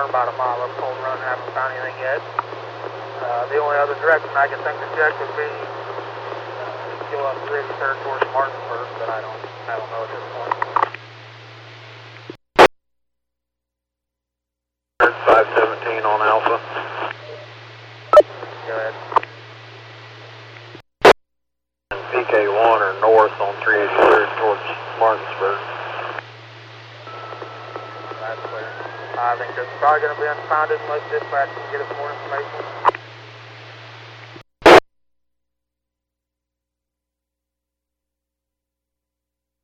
about a mile up Cold Run, haven't found anything yet. The only other direction I can think to check would be go up 33rd towards Martinsburg, but I don't know at this point. 517 on Alpha. Go ahead. And PK1 are north on 383rd towards Martinsburg. That's clear. I think it's probably going to be unfounded unless dispatch can get us more information.